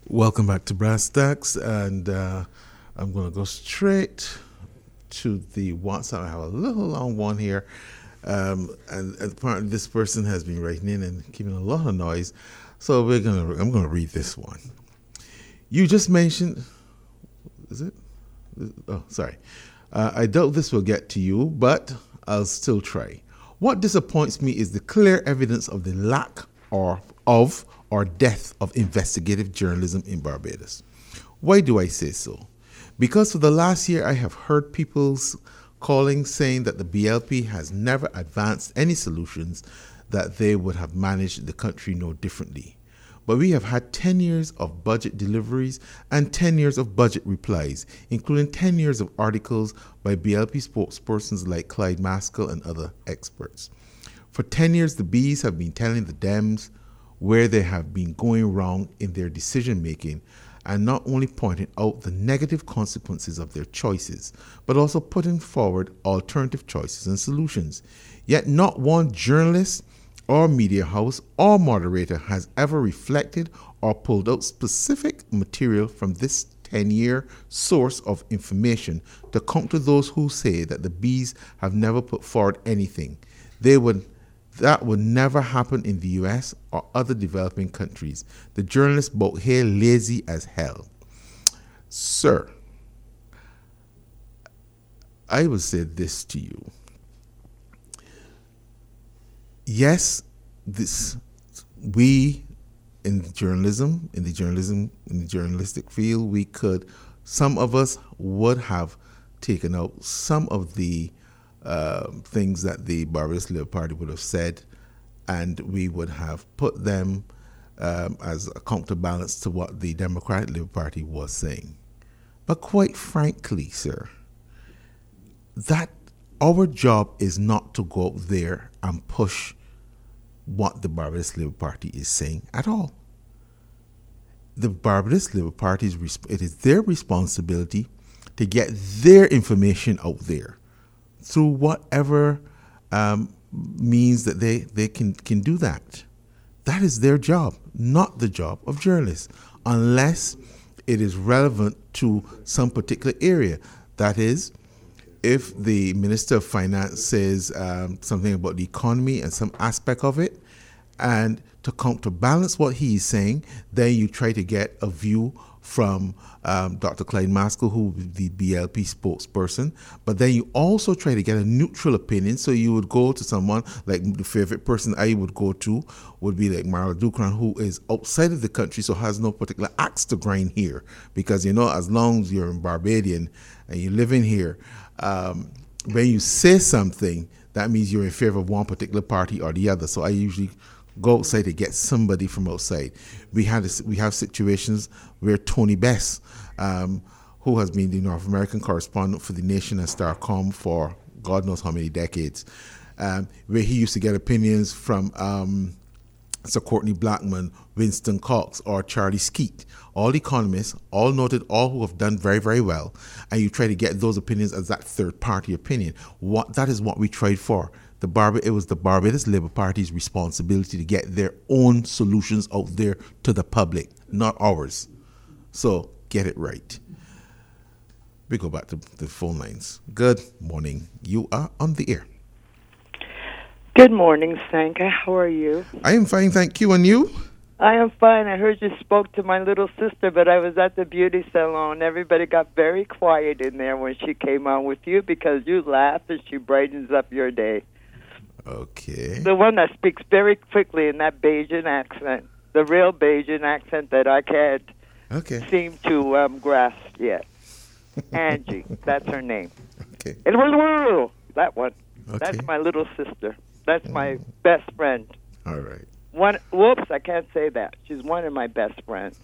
Welcome back to Brass Tacks, and I'm going to go straight to the WhatsApp. I have a little long one here, and apparently this person has been writing in and keeping a lot of noise, so I'm going to read this one. You just mentioned, is it? Oh, sorry. I doubt this will get to you, but I'll still try. What disappoints me is the clear evidence of the lack or death of investigative journalism in Barbados. Why do I say so? Because for the last year I have heard people calling saying that the BLP has never advanced any solutions, that they would have managed the country no differently. But we have had 10 years of budget deliveries and 10 years of budget replies, including 10 years of articles by BLP spokespersons like Clyde Maskell and other experts. For 10 years, the Bees have been telling the Dems where they have been going wrong in their decision making, and not only pointing out the negative consequences of their choices, but also putting forward alternative choices and solutions. Yet not one journalist or media house or moderator has ever reflected or pulled out specific material from this 10-year source of information to counter those who say that the Bees have never put forward anything. That would never happen in the US or other developing countries. The journalists both here lazy as hell. Sir, I will say this to you. Yes, we in the journalistic field, some of us would have taken out some of the things that the Barbados Labour Party would have said, and we would have put them as a counterbalance to what the Democratic Labour Party was saying. But quite frankly, sir, that our job is not to go out there and push what the Barbados Labour Party is saying at all. The Barbados Labour Party, it is their responsibility to get their information out there through whatever means that they can do that. That is their job, not the job of journalists, unless it is relevant to some particular area. That is, if the Minister of Finance says something about the economy and some aspect of it, and to counterbalance what he is saying, then you try to get a view from Dr. Clyde Maskell, who is the BLP spokesperson, but then you also try to get a neutral opinion. So you would go to someone like the favorite person I would go to would be like Mara Dukran, who is outside of the country, so has no particular axe to grind here. Because, as long as you're in Barbadian and you live in here, when you say something, that means you're in favor of one particular party or the other. So I usually go outside to get somebody from outside. We have situations where Tony Bess, who has been the North American correspondent for The Nation and Starcom for God knows how many decades, where he used to get opinions from Sir Courtney Blackman, Winston Cox, or Charlie Skeet, all economists, all noted, all who have done very, very well, and you try to get those opinions as that third-party opinion. That is what we tried for. It was the Barbados Labour Party's responsibility to get their own solutions out there to the public, not ours. So get it right. We go back to the phone lines. Good morning. You are on the air. Good morning, Sanka. How are you? I am fine, thank you. And you? I am fine. I heard you spoke to my little sister, but I was at the beauty salon. Everybody got very quiet in there when she came on with you because you laugh and she brightens up your day. Okay. The one that speaks very quickly in that Bajan accent, the real Bajan accent that I can't seem to grasp yet. Angie, that's her name. Okay. That one. Okay. That's my little sister. That's my best friend. All right. I can't say that. She's one of my best friends.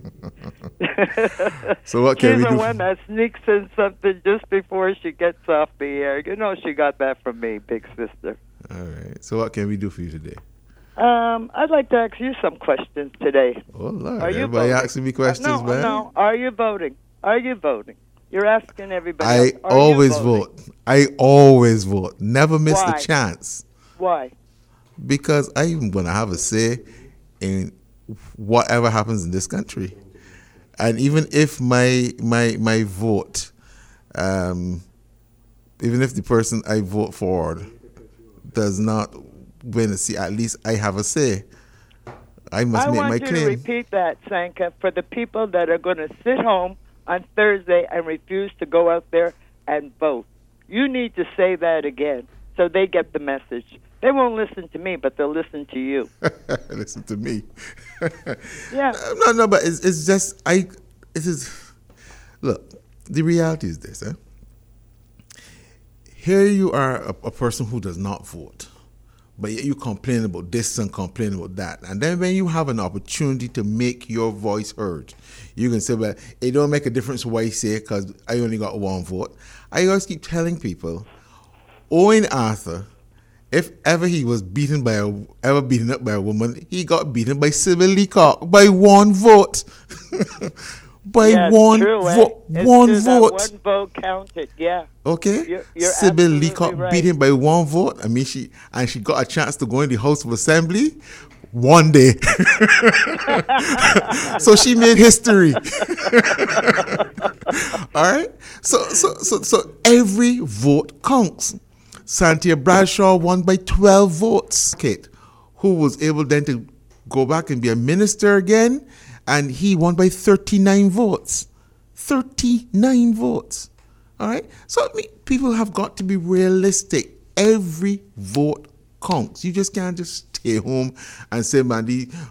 So what can we do? She's the one that sneaks in something just before she gets off the air. She got that from me, big sister. All right. So what can we do for you today? I'd like to ask you some questions today. Oh, Lord. Are you Everybody voting? asking me questions, man. No. Are you voting? Are you voting? You're asking everybody. I always vote. I always vote. Never miss the chance. Why? Because I even want to have a say in whatever happens in this country. And even if my vote, even if the person I vote for does not win a seat, at least I have a say. I must make my I want you claim. to repeat that, Sanka, for the people that are going to sit home on Thursday and refuse to go out there and vote. You need to say that again so they get the message. They won't listen to me, but they'll listen to you. Listen to me. Yeah. No, but it's just it is. Look, the reality is this. Here you are, a person who does not vote, but yet you complain about this and complain about that. And then when you have an opportunity to make your voice heard, you can say, well, it don't make a difference what I say because I only got one vote. I always keep telling people, Owen Arthur, if ever he was beaten up by a woman, he got beaten by Sybil Leacock by one vote. By one vote. One vote. One vote counted, yeah. Okay? You're Sybil Leacock right. beat him by one vote. I mean, she got a chance to go in the House of Assembly one day. So she made history. All right? So every vote counts. Cynthia Bradshaw won by 12 votes, Kate, who was able then to go back and be a minister again, and he won by 39 votes. 39 votes. All right? So people have got to be realistic. Every vote counts. You just can't just stay home and say, man,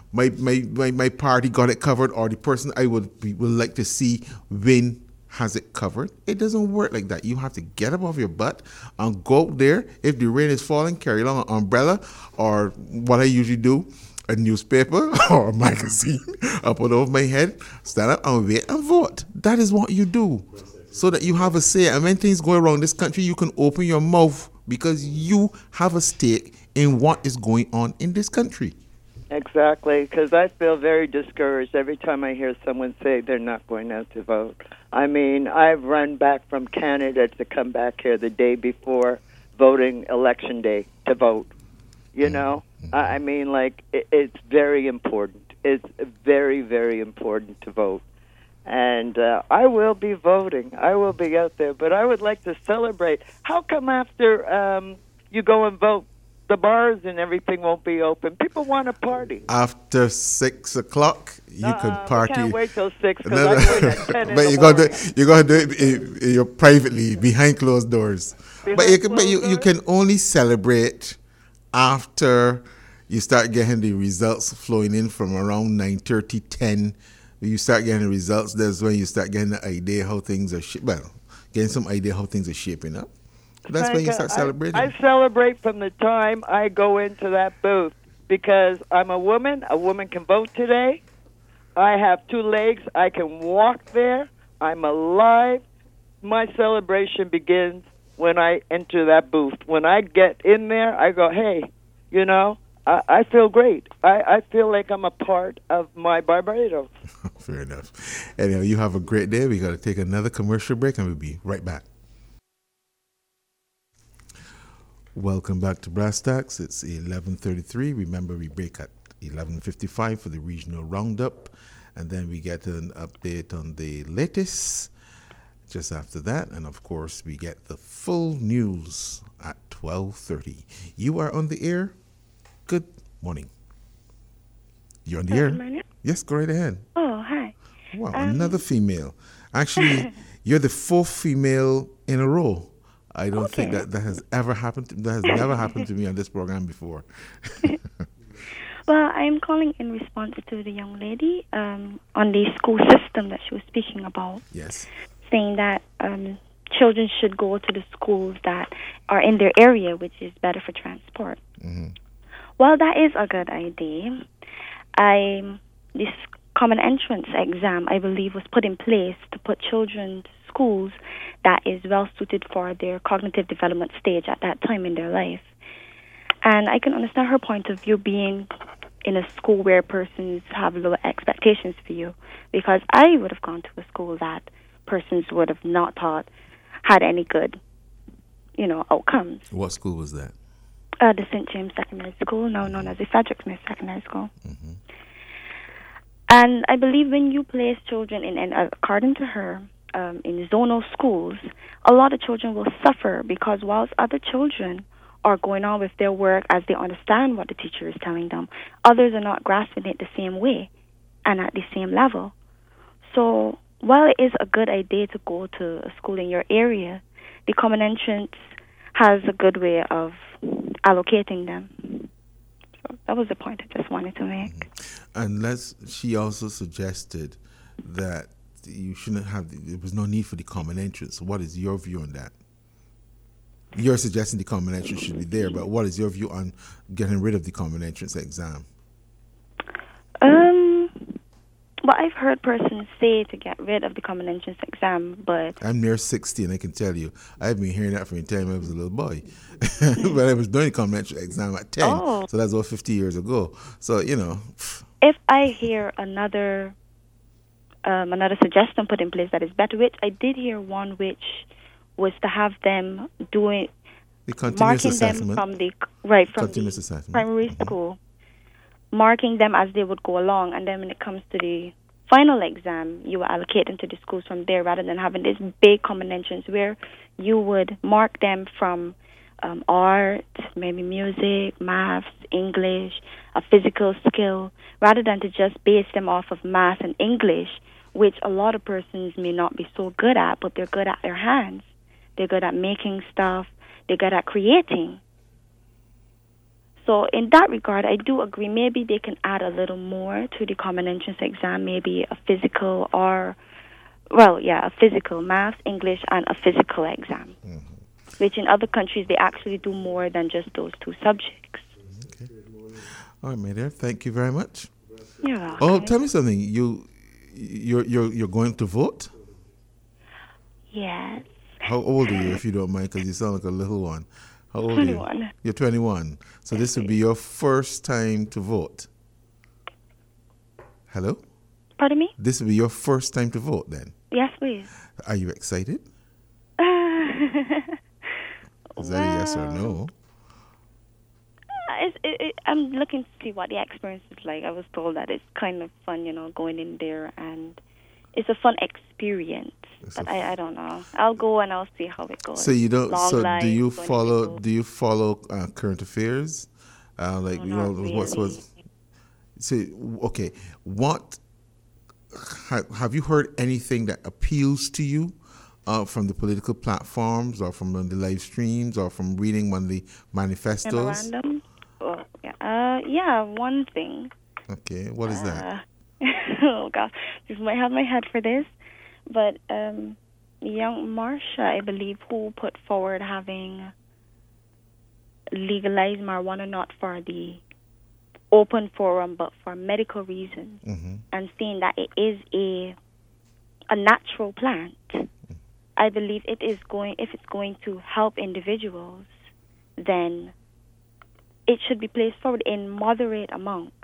my party got it covered, or the person I would like to see win has it covered. It doesn't work like that. You have to get up off your butt and go out there. If the rain is falling, carry along an umbrella, or what I usually do, a newspaper or a magazine. I put it over my head, stand up and wait and vote. That is what you do, so that you have a say. And when things go around this country, you can open your mouth because you have a stake in what is going on in this country. Exactly, because I feel very discouraged every time I hear someone say they're not going out to vote. I mean, I've run back from Canada to come back here the day before voting election day to vote. You know, I mean, like, it's very important. It's very, very important to vote. And I will be voting. I will be out there. But I would like to celebrate. How come after you go and vote, the bars and everything won't be open? People want to party. After 6 o'clock, you can party. I can't wait till 6 because I'm going at 10 but in you the got to do it privately, behind closed doors. But you can only celebrate after you start getting the results flowing in from around 9:30, 10. You start getting the results. That's when you start getting the idea how things are getting some idea how things are shaping up. That's when you start celebrating. I celebrate from the time I go into that booth because I'm a woman. A woman can vote today. I have 2 legs. I can walk there. I'm alive. My celebration begins when I enter that booth. When I get in there, I go, hey, you know, I feel great. I feel like I'm a part of my Barbados. Fair enough. Anyhow, you have a great day. We got to take another commercial break and we'll be right back. Welcome back to Brass Tacks. It's 11:33. Remember, we break at 11:55 for the regional roundup, and then we get an update on the latest just after that. And of course, we get the full news at 12:30. You are on the air. Good morning. You're on the air. Morning. Yes, go right ahead. Oh, hi. Wow, another female. Actually, you're the 4th female in a row. I don't think that has ever happened. That has never happened to me on this program before. Well, I'm calling in response to the young lady on the school system that she was speaking about. Yes. Saying that children should go to the schools that are in their area, which is better for transport. Mm-hmm. Well, that is a good idea. This common entrance exam, I believe, was put in place to put children to schools that is well suited for their cognitive development stage at that time in their life. And I can understand her point of view being in a school where persons have lower expectations for you, because I would have gone to a school that persons would have not thought had any good, outcomes. What school was that? The St. James Secondary School, now known as the Frederick Smith Secondary School. Mm-hmm. And I believe when you place children in, and according to her, in zonal schools, a lot of children will suffer because whilst other children are going on with their work as they understand what the teacher is telling them, others are not grasping it the same way and at the same level. So while it is a good idea to go to a school in your area, the common entrance has a good way of allocating them. So that was the point I just wanted to make. Unless she also suggested that you shouldn't have, there was no need for the common entrance. What is your view on that? You're suggesting the common entrance should be there, but what is your view on getting rid of the common entrance exam? Well, I've heard persons say to get rid of the common entrance exam, but I'm near 60, and I can tell you, I've been hearing that from the time I was a little boy. But I was doing the common entrance exam at 10, so that's about 50 years ago. So, you know. If I hear another suggestion put in place that is better, which I did hear one which was to have them doing the continuous marking assessment. them from the continuous assessment. Primary school, marking them as they would go along, and then when it comes to the final exam, you will allocate them to the schools from there, rather than having this big common entrance where you would mark them from art, maybe music, maths, English, a physical skill, rather than to just base them off of math and English, which a lot of persons may not be so good at, but they're good at their hands. They're good at making stuff. They're good at creating. So in that regard, I do agree. Maybe they can add a little more to the common entrance exam, maybe a physical a physical, math, English, and a physical exam, which in other countries they actually do more than just those two subjects. Okay. All right, Maida, thank you very much. You're welcome. Oh, tell me something. You're going to vote? Yes. How old are you, if you don't mind? Because you sound like a little one. How old 21. are you? You're 21. So this would be your first time to vote. Hello? Pardon me? This would be your first time to vote then? Yes, please. Are you excited? Is that a yes or no? I'm looking to see what the experience is like. I was told that it's kind of fun, going in there, and it's a fun experience. But I don't know. I'll go and I'll see how it goes. So you don't. Long so lines, do you follow? Do you follow current affairs? What's So okay, what have you heard anything that appeals to you from the political platforms, or from the live streams, or from reading one of the manifestos? Memorandum? Oh, yeah. One thing. Okay, what is that? Oh gosh, just might have my head for this. But young Marsha, I believe, who put forward having legalized marijuana not for the open forum but for medical reasons, and seeing that it is a natural plant, I believe if it's going to help individuals, then it should be placed forward in moderated amounts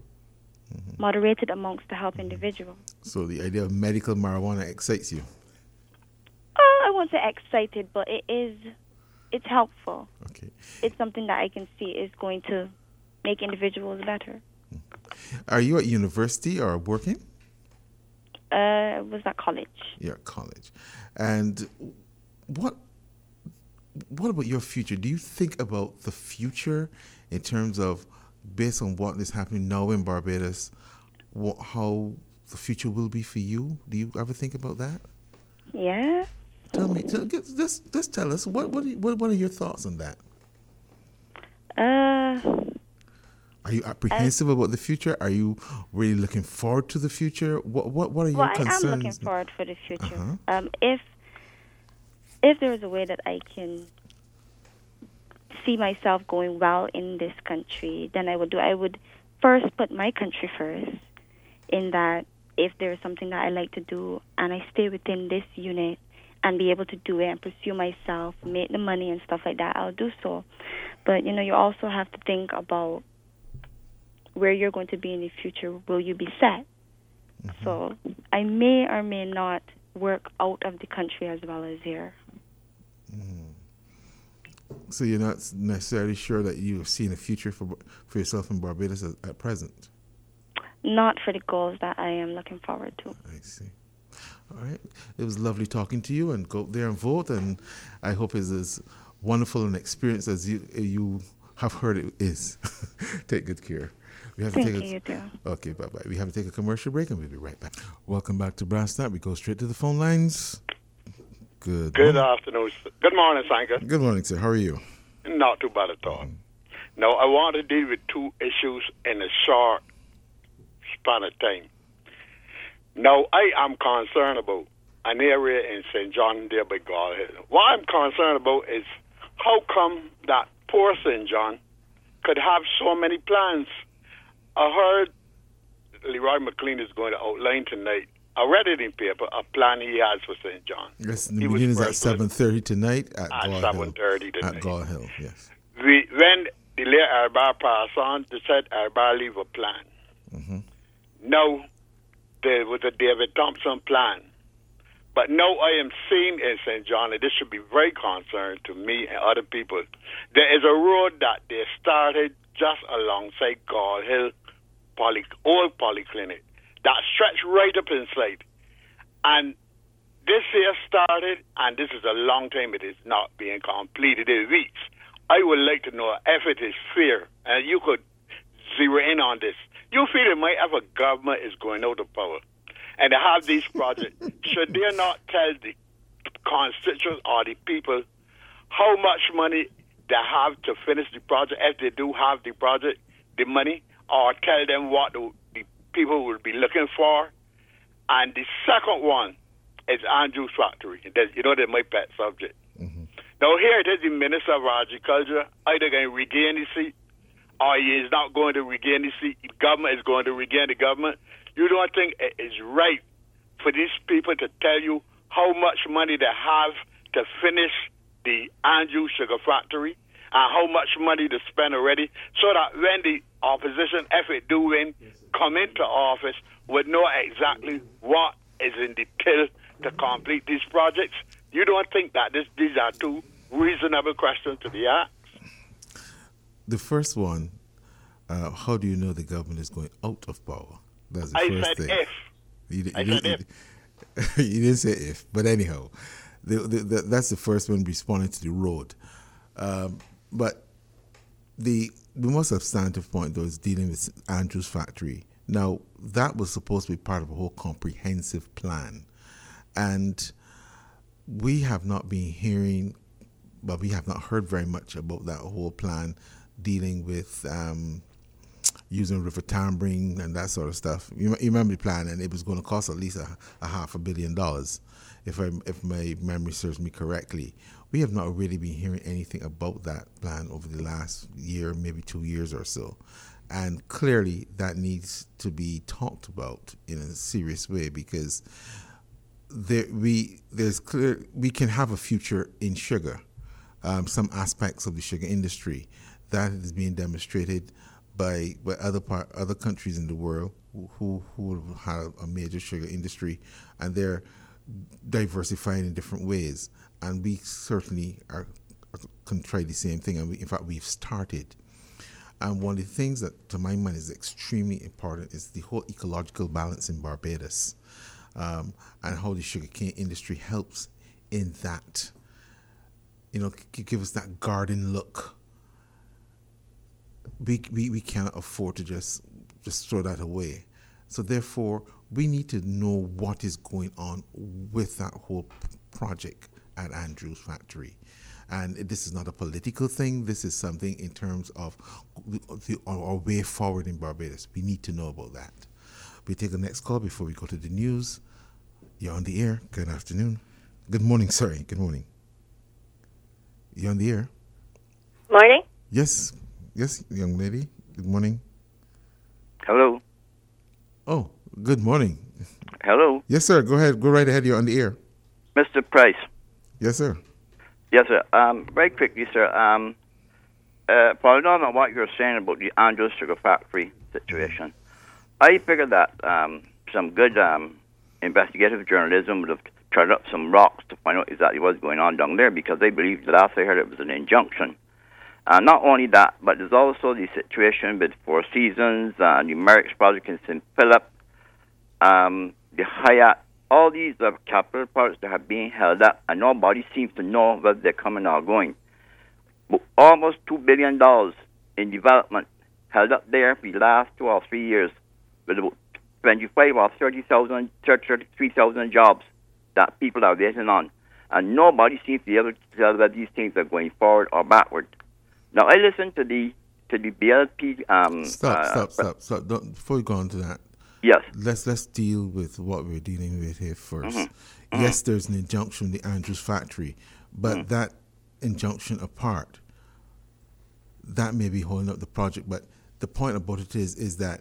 to help individuals. So the idea of medical marijuana excites you? I won't say excited, but it's helpful. Okay. It's something that I can see is going to make individuals better. Are you at university or working? Was at college. You're at college. And what about your future? Do you think about the future in terms of, based on what is happening now in Barbados, how the future will be for you? Do you ever think about that? Yeah. Just tell us, what are your thoughts on that? Are you apprehensive about the future? Are you really looking forward to the future? What are your concerns? I am looking forward for the future. If there is a way that I can see myself going well in this country, then I would first put my country first, in that if there is something that I like to do and I stay within this unit and be able to do it and pursue myself, make the money and stuff like that, I'll do so. But, you also have to think about where you're going to be in the future. Will you be set? So I may or may not work out of the country as well as here. So you're not necessarily sure that you're seeing a future for yourself in Barbados at present? not for the goals that I am looking forward to. I see. All right. It was lovely talking to you, and go out there and vote. And I hope it's as wonderful an experience as you have heard it is. Take good care. We have to Thank you too. Okay, bye-bye. We have to take a commercial break, and we'll be right back. Welcome back to Brass Tap. We go straight to the phone lines. Good afternoon. Good morning, Sanka. Good morning, sir. How are you? Not too bad at all. Now, I want to deal with two issues in a short span of time. Now, I am concerned about an area in St. John there by Gall Hill. What I'm concerned about is how come that poor St. John could have so many plans. I heard Leroy McLean is going to outline tonight. I read it in paper, a plan he has for St. John. Yes, the meeting is at 7:30 tonight at Gall Hill. 7:30 tonight. At Gall Hill, yes. When the late Arbar passed on, they said Arbar leave a plan. Mm-hmm. Now, there was a David Thompson plan. But now I am seeing in St. John, and this should be very concerning to me and other people, there is a road that they started just alongside Gall Hill old polyclinic that stretched right up inside. And this year started, and this is a long time, it is not being completed in weeks. I would like to know if it is fair, and you could zero in on this. You feel it might have a government is going out of power, and they have these projects. Should they not tell the constituents or the people how much money they have to finish the project, if they do have the project, the money, or tell them what the people will be looking for? And the second one is Andrews Factory. They're my pet subject. Mm-hmm. Now here it is, the Minister of Agriculture either going to regain the seat or he is not going to regain the seat. The government is going to regain the government. You don't think it is right for these people to tell you how much money they have to finish the Andrews Sugar Factory and how much money to spend already, so that when the opposition, if it do win, come into office, would know exactly what is in the till to complete these projects? You don't think that these are two reasonable questions to be asked? The first one, how do you know the government is going out of power? That's the first thing. I said if. You didn't say if, but anyhow, that's the first one responding to the road. But the most substantive point, though, is dealing with Andrews Factory. Now, that was supposed to be part of a whole comprehensive plan. And we have not been hearing, but we have not heard very much about that whole plan dealing with using River Tambring and that sort of stuff. You remember the plan, and it was going to cost at least a $500 million, if my memory serves me correctly. We have not really been hearing anything about that plan over the last year, maybe 2 years or so. And clearly that needs to be talked about in a serious way, because we can have a future in sugar. Some aspects of the sugar industry that is being demonstrated by other countries in the world who have a major sugar industry, and they're diversifying in different ways. And we certainly can try the same thing. And in fact, we've started. And one of the things that, to my mind, is extremely important is the whole ecological balance in Barbados, and how the sugarcane industry helps in that. Give us that garden look. We cannot afford to just throw that away. So therefore, we need to know what is going on with that whole project at Andrews Factory. And this is not a political thing. This is something in terms of our way forward in Barbados. We need to know about that. We take the next call before we go to the news. You're on the air. Good afternoon. Good morning, sorry. Good morning. You're on the air. Morning. Yes, young lady. Good morning. Hello. Oh, good morning. Hello. Yes, sir. Go ahead. Go right ahead. You're on the air. Mr. Price. Yes, sir. Yes, sir. Very quickly, sir. Following on what you're saying about the Andrews Sugar Factory situation, I figured that some good investigative journalism would have tried up some rocks to find out exactly what's going on down there, because they believe the last I heard it was an injunction. Not only that, but there's also the situation with Four Seasons, the Merrick's project in St. Philip, the Hyatt. All these are capital projects that have been held up, and nobody seems to know whether they're coming or going. But almost $2 billion in development held up there for the last 2 or 3 years, with about 25 or 33,000 jobs that people are waiting on. And nobody seems to be able to tell whether these things are going forward or backward. Now, I listened to the BLP... Stop. Before we go on to that, yes. Let's deal with what we're dealing with here first. Mm-hmm. Yes, there's an injunction in the Andrews factory, but that injunction apart, that may be holding up the project. But the point about it is that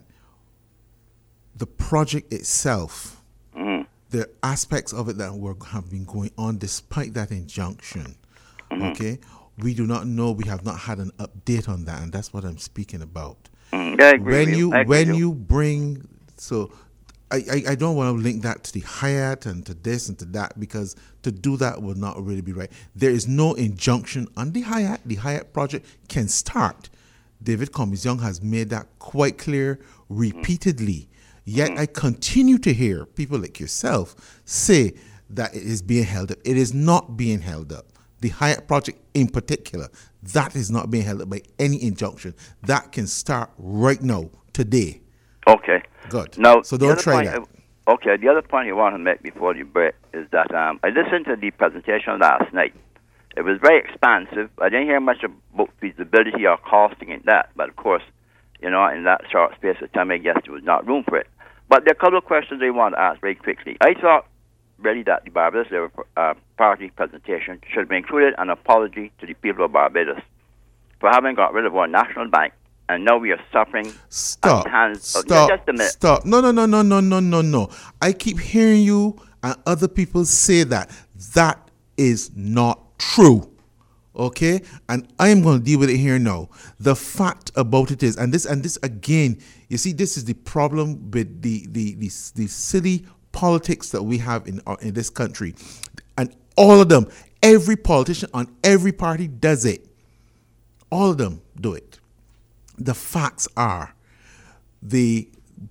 the project itself, the aspects of it that have been going on despite that injunction, okay, we do not know. We have not had an update on that, and that's what I'm speaking about. I agree When you bring, so I don't want to link that to the Hyatt and to this and to that, because to do that would not really be right. There is no injunction on the Hyatt. The Hyatt project can start. David Cummings Young has made that quite clear repeatedly. Yet I continue to hear people like yourself say that it is being held up. It is not being held up. The Hyatt project in particular, that is not being held up by any injunction. That can start right now, today. Okay. Good. Now, so don't try that. Okay, the other point you want to make before you break is that I listened to the presentation last night. It was very expansive. I didn't hear much about feasibility or costing in that, but of course, in that short space of time, I guess there was not room for it. But there are a couple of questions I want to ask very quickly. I thought really that the Barbados Labour Party presentation should have included an apology to the people of Barbados for having got rid of our national bank, and now we are suffering at the hands of... Just a minute. Stop. No. I keep hearing you and other people say that. That is not true. Okay? And I am going to deal with it here now. The fact about it is, and this again, you see, this is the problem with the silly politics that we have in this country. And all of them, every politician on every party does it. All of them do it. The facts are the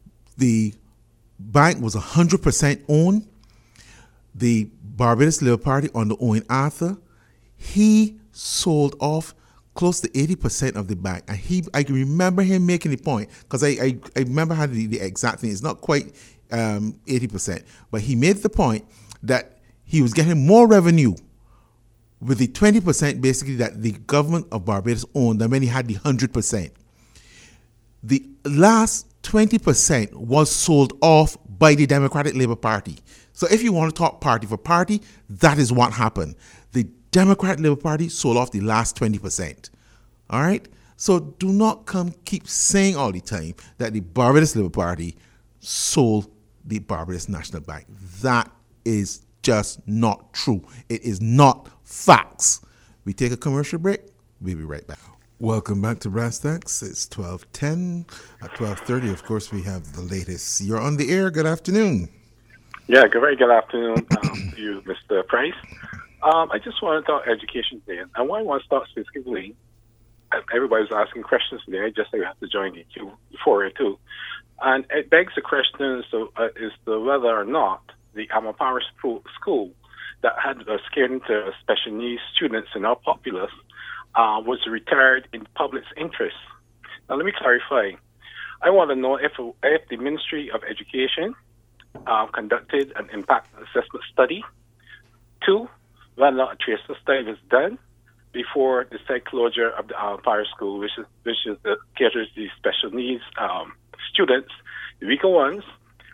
bank was 100% owned. The Barbados Labour Party under Owen Arthur, he sold off close to 80% of the bank. And I can remember him making the point, because I remember how the exact thing. It's not quite 80%, but he made the point that he was getting more revenue with the 20% basically that the government of Barbados owned than when he had the 100%. The last 20% was sold off by the Democratic Labour Party. So if you want to talk party for party, that is what happened. The Democratic Labour Party sold off the last 20%. All right? So do not keep saying all the time that the Barbados Labour Party sold the Barbados National Bank. That is just not true. It is not facts. We take a commercial break. We'll be right back. Welcome back to Brass Tacks. It's 12:10. At 12:30, of course, we have the latest. You're on the air. Good afternoon. Yeah, very good afternoon to you, Mr. Price. I just want to talk education today. I want to start specifically. Everybody's asking questions today. I just have to join the queue before it too. And it begs the question is whether or not the Amapara school that had scared into special needs students in our populace was retired in the public's interest. Now, let me clarify. I want to know if the Ministry of Education conducted an impact assessment study. 2, whether or not a tracer study was done before the said closure of the Amapara school, which caters the special needs students, the weaker ones,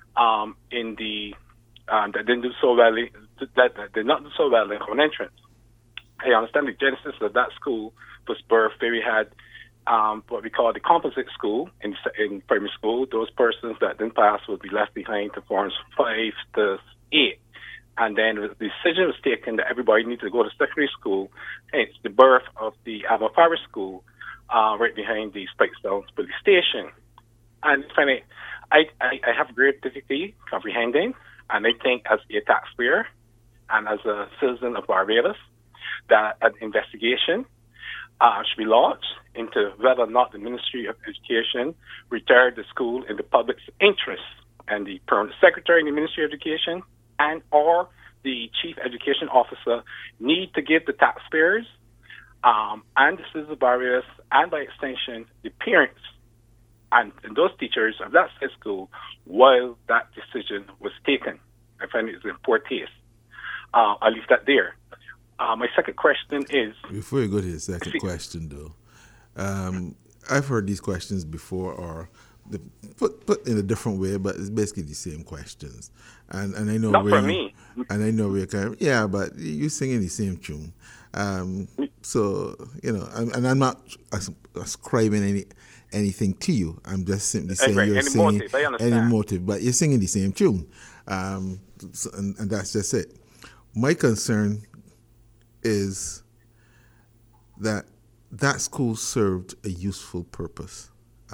that didn't do so well, that did not do so well in common entrance. I understand the genesis of that school was birthed where we had what we call the composite school in primary school. Those persons that didn't pass would be left behind to forms 5 to 8. And then the decision was taken that everybody needed to go to secondary school. Hence the birth of the Amapara school right behind the Spikestown police station. And finally, I have great difficulty comprehending, and I think as a taxpayer and as a citizen of Barbados, that an investigation should be lodged into whether or not the Ministry of Education retired the school in the public's interest, and the permanent secretary in the Ministry of Education and or the chief education officer need to give the taxpayers and the civil barriers, and by extension the parents and those teachers of that said school while that decision was taken. I find it is in poor taste. I'll leave that there. My second question is... Before you go to the second question, though, I've heard these questions before, or put in a different way, but it's basically the same questions. And I know not where for me. And I know we're kind of, yeah, but you singing the same tune. So, you know, and I'm not ascribing anything to you. I'm just simply saying you're singing any motive, but you're singing the same tune. So, and that's just it. My concern is that school served a useful purpose.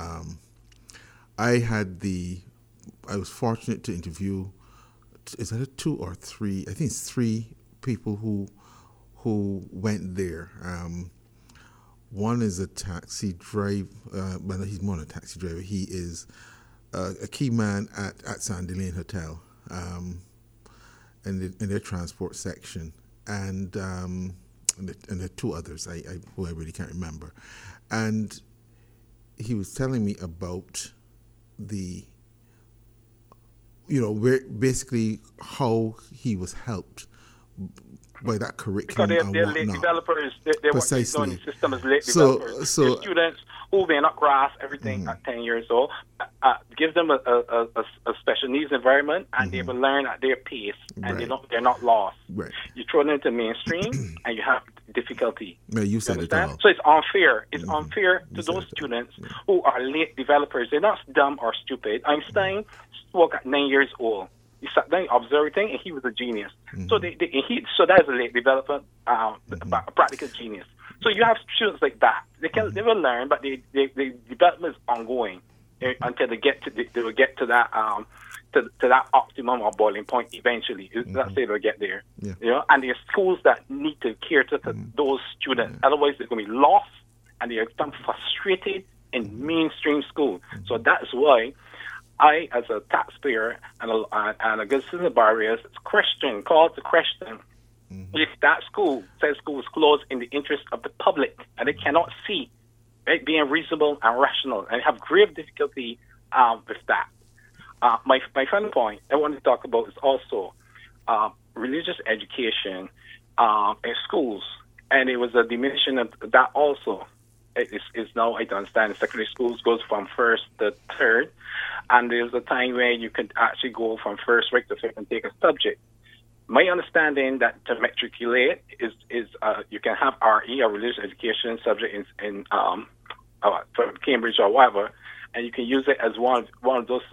I was fortunate to interview, is that 2 or 3? I think it's 3 people who went there. One is a taxi driver, but he's more than a taxi driver. He is a key man at Sandy Lane Hotel in their transport section. And there are 2 others who I really can't remember. And he was telling me about where basically how he was helped by that curriculum. Because they're late developers. They're precisely. What the system is late developers. So students who may not grasp everything at 10 years old, give them a special needs environment, and they will learn at their pace, and they're not lost. Right. You throw them into mainstream, and you have difficulty. Yeah, you said it all. So it's unfair. It's unfair to those students who are late developers. They're not dumb or stupid. Einstein spoke at 9 years old. He sat down, observed everything, and he was a genius. So so that is a late developer, a practical genius. So you have students like that. They will learn, but the development is ongoing until they will get to that to that optimum or boiling point eventually. Let's say they'll get there. Yeah. You know, and there are schools that need to cater to those students. Otherwise, they're going to be lost, and they become frustrated in mainstream school. So that's why I, as a taxpayer and a good citizen barriers, called to question if that said school was closed in the interest of the public, and they cannot see it being reasonable and rational, and have grave difficulty with that. My final point I want to talk about is also religious education in schools, and it was a diminution of that also. It's now, I understand, secondary schools goes from 1st to 3rd, and there's a time where you can actually go from 1st right to 5th and take a subject. My understanding that to matriculate is you can have RE, or religious education subject in from Cambridge or whatever, and you can use it as one of those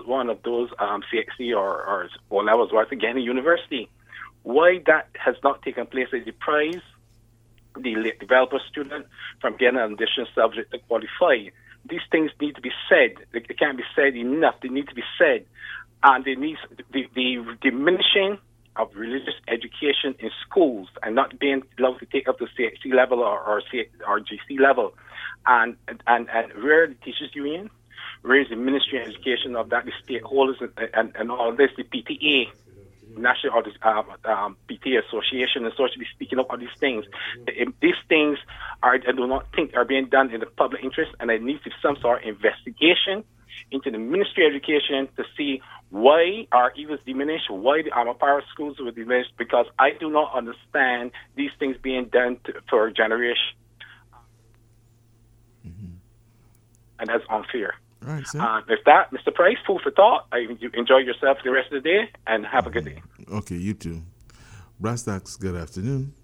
CXC or O levels, or again in university. Why that has not taken place? It deprives the late developer student from getting an additional subject to qualify. These things need to be said. They can't be said enough. They need to be said. And they need the diminishing of religious education in schools and not being allowed to take up to CXC level or GC level. And where the teachers union, where is the Ministry of Education of that, the stakeholders and all this, the PTA, National or PTA Association, and socially speaking up on these things. These things I do not think are being done in the public interest, and there needs to be some sort of investigation into the Ministry of Education to see why our evils diminished, why the Amapara schools were diminished, because I do not understand these things being done for a generation. And that's unfair. All right, sir. With that, Mr. Price, food for thought. You enjoy yourself the rest of the day, and have a good day. Okay, you too. Brass Tacks, good afternoon.